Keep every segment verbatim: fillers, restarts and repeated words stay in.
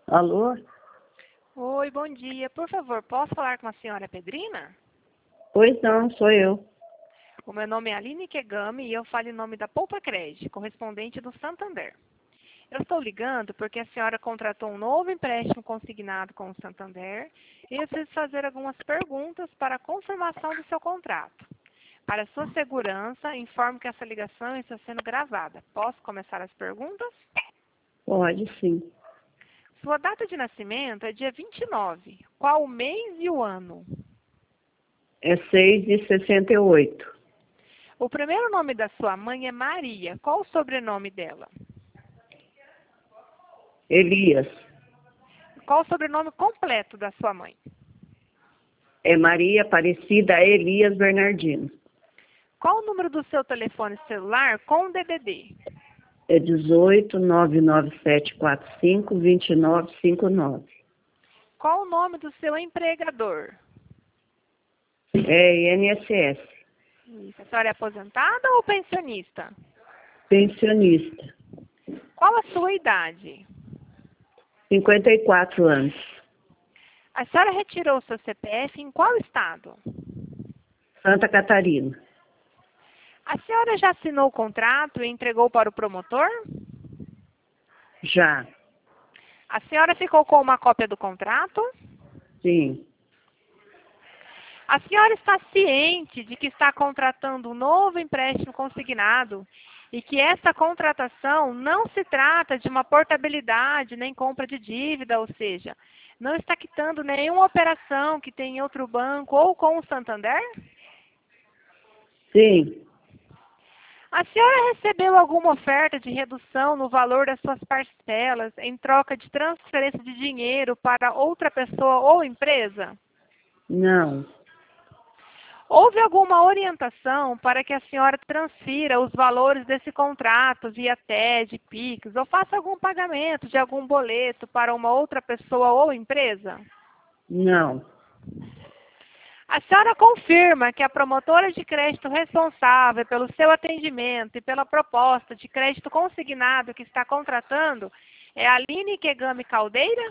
Alô? Oi, bom dia. Por favor, posso falar com a senhora Pedrina? Pois não, sou eu. O meu nome é Aline Kegami e eu falo em nome da Poupa Cred, correspondente do Santander. Eu estou ligando porque a senhora contratou um novo empréstimo consignado com o Santander e eu preciso fazer algumas perguntas para a confirmação do seu contrato. Para sua segurança, informo que essa ligação está sendo gravada. Posso começar as perguntas? Pode sim. Sua data de nascimento é dia vinte e nove. Qual o mês e o ano? É seis de sessenta e oito. O primeiro nome da sua mãe é Maria. Qual o sobrenome dela? Elias. Qual o sobrenome completo da sua mãe? É Maria Aparecida Elias Bernardino. Qual o número do seu telefone celular com D D D? É dezoito, nove nove sete quatro cinco, dois nove cinco nove. Qual o nome do seu empregador? É I N S S. Isso. A senhora é aposentada ou pensionista? Pensionista. Qual a sua idade? cinquenta e quatro anos. A senhora retirou seu C P F em qual estado? Santa Catarina. A senhora já assinou o contrato e entregou para o promotor? Já. A senhora ficou com uma cópia do contrato? Sim. A senhora está ciente de que está contratando um novo empréstimo consignado e que essa contratação não se trata de uma portabilidade nem compra de dívida, ou seja, não está quitando nenhuma operação que tem em outro banco ou com o Santander? Sim. A senhora recebeu alguma oferta de redução no valor das suas parcelas em troca de transferência de dinheiro para outra pessoa ou empresa? Não. Houve alguma orientação para que a senhora transfira os valores desse contrato via T E D, Pix, ou faça algum pagamento de algum boleto para uma outra pessoa ou empresa? Não. A senhora confirma que a promotora de crédito responsável pelo seu atendimento e pela proposta de crédito consignado que está contratando é a Aline Kegami Caldeira?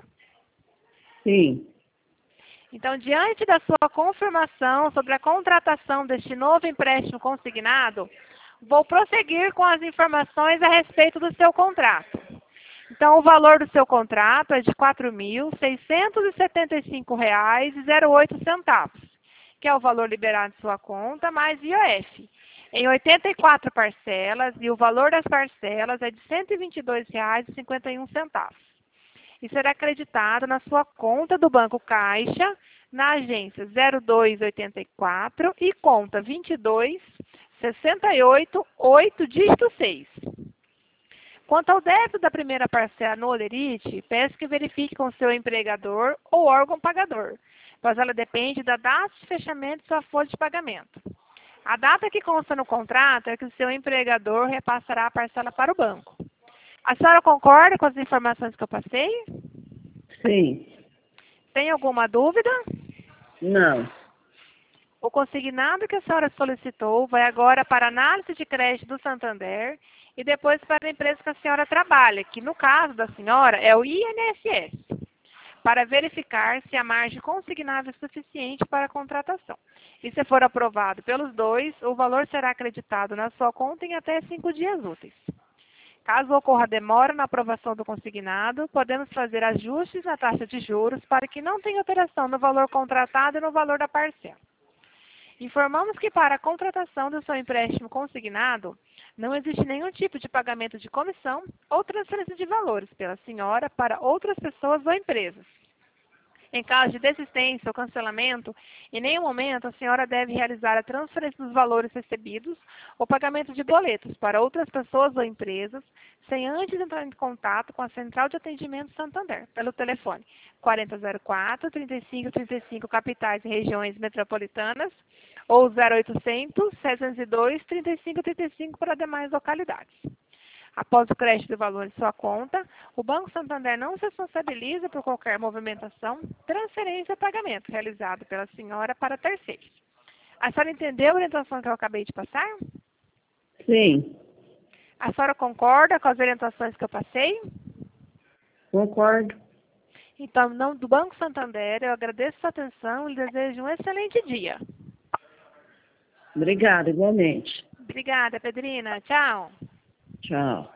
Sim. Então, diante da sua confirmação sobre a contratação deste novo empréstimo consignado, vou prosseguir com as informações a respeito do seu contrato. Então, o valor do seu contrato é de quatro mil seiscentos e setenta e cinco reais e zero oito centavos, que é o valor liberado de sua conta, mais I O F, em oitenta e quatro parcelas, e o valor das parcelas é de cento e vinte e dois reais e cinquenta e um centavos. E será acreditado na sua conta do Banco Caixa, na agência zero dois oitenta e quatro e conta vinte e dois sessenta e oito oito, dígito seis. Quanto ao débito da primeira parcela no Olerite, peço que verifique com o seu empregador ou órgão pagador, pois ela depende da data de fechamento de sua folha de pagamento. A data que consta no contrato é que o seu empregador repassará a parcela para o banco. A senhora concorda com as informações que eu passei? Sim. Tem alguma dúvida? Não. O consignado que a senhora solicitou vai agora para a análise de crédito do Santander e depois para a empresa que a senhora trabalha, que no caso da senhora é o I N S S, para verificar se a margem consignável é suficiente para a contratação. E se for aprovado pelos dois, o valor será acreditado na sua conta em até cinco dias úteis. Caso ocorra demora na aprovação do consignado, podemos fazer ajustes na taxa de juros para que não tenha alteração no valor contratado e no valor da parcela. Informamos que para a contratação do seu empréstimo consignado, não existe nenhum tipo de pagamento de comissão ou transferência de valores pela senhora para outras pessoas ou empresas. Em caso de desistência ou cancelamento, em nenhum momento a senhora deve realizar a transferência dos valores recebidos ou pagamento de boletos para outras pessoas ou empresas, sem antes entrar em contato com a Central de Atendimento Santander, pelo telefone quatro zero zero quatro, trinta e cinco trinta e cinco, capitais e regiões metropolitanas, ou zero oitocentos, setecentos e dois, trinta e cinco trinta e cinco para demais localidades. Após o crédito do valor em sua conta, o Banco Santander não se responsabiliza por qualquer movimentação, transferência ou pagamento realizado pela senhora para terceiros. A senhora entendeu a orientação que eu acabei de passar? Sim. A senhora concorda com as orientações que eu passei? Concordo. Então, em nome do Banco Santander, eu agradeço a sua atenção e desejo um excelente dia. Obrigada, igualmente. Obrigada, Pedrina. Tchau. Tchau.